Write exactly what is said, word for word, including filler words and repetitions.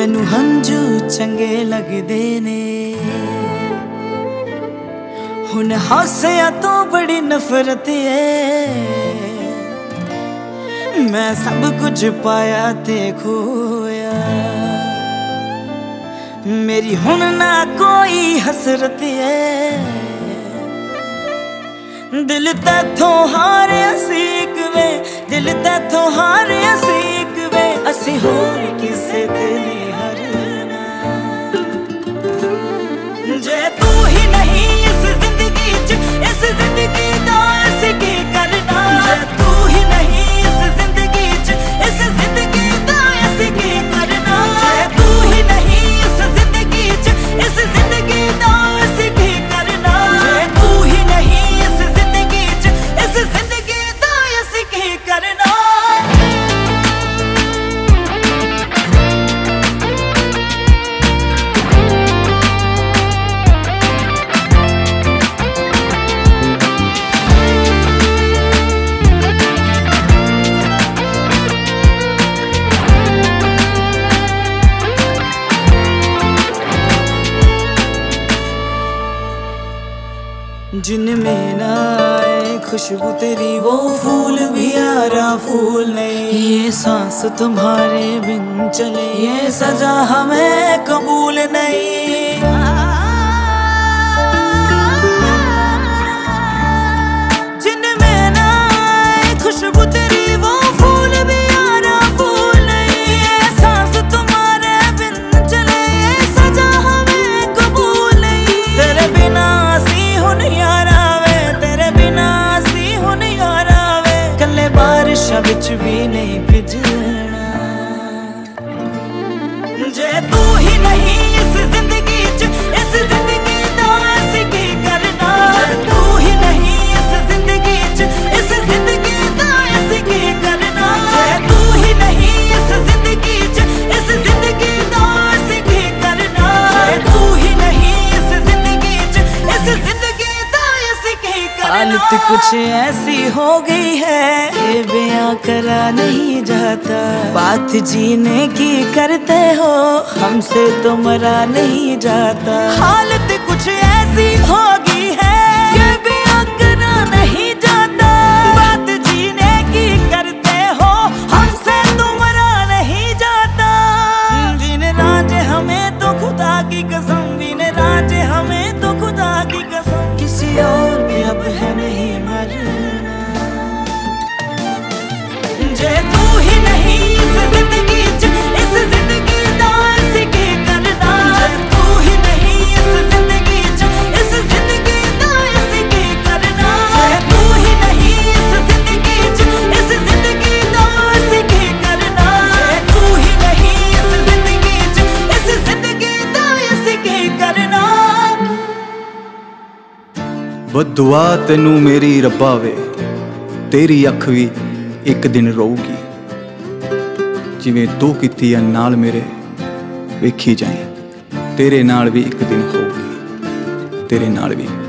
मैनू हंझू चंगे लगदे ने, हुण हासिया तो बड़ी नफरत है। मैं सब कुछ पाया ते खोया, मेरी हुण ना कोई हसरत है। दिल तैथों हारिया सीख वे, दिल तैथों हारिया सीख वे, असी होर किसे ते नहीं हरना। जे तू ही नहीं इस जिंदगी च, इस जिंदगी दा असी की करना। जे तू ही नहीं इस जिंदगी च, इस जिंदगी दा असी की करना। जे तू ही नहीं इस जिंदगी च, इस जिंदगी दा असी की करना। जे तू ही नहीं इस जिंदगी च, इस जिंदगी दा असी की करना। जिनमें ना आए खुशबू तेरी वो फूल भी यारा फूल नहीं। ये सांस तुम्हारे बिन चले, ये सजा हमें कबूल नहीं। जिनमें ना आए खुशबू तेरी वो फूल भी यारा फूल नहीं। ये सांस तुम्हारे बिन चले, ये सजा हमें कबूल नहीं। तेरे बिना यारा वे, तेरे बिना सी हुन यारा वे, कल्ले बारिशां विच भी नहीं भिजना। जे तू ही नहीं इस जिंदगी च, इस जिंदगी दा असी की करना। जे तू ही नहीं इस जिंदगी च, इस जिंदगी दा असी की करना। जे तू ही नहीं इस जिंदगी च, इस जिंदगी दा असी की करना। जे तू ही नहीं इस जिंदगी च, इस जिंदगी हालत कुछ ऐसी हो गई है कि बयां करा नहीं जाता। बात जीने की करते हो, हमसे तो मरा नहीं जाता। हालत कुछ ऐसी हो गई है कि बयां करा नहीं जाता। बात जीने की करते हो, हमसे तो मरा नहीं जाता। जिन राज हमें तो खुदा की कसम, जिन राज हमें तो खुदा की कसम, किसी और भी अब है नहीं मरना। जे तू ही नहीं इस जिंदगी च, इस जिंदगी दा असी की करना। जे तू ही नहीं इस जिंदगी च, इस जिंदगी दा असी की करना। जे तू ही नहीं इस जिंदगी च, इस जिंदगी दा असी की करना। जे तू ही नहीं इस जिंदगी च, इस जिंदगी दा असी की करना। बदुआ तेनू मेरी रब्बा वे, तेरी अख भी एक दिन रोऊगी। जिवें तू कीती नाल मेरे वेखी जाए, तेरे नाल भी एक दिन होगी, तेरे नाल भी।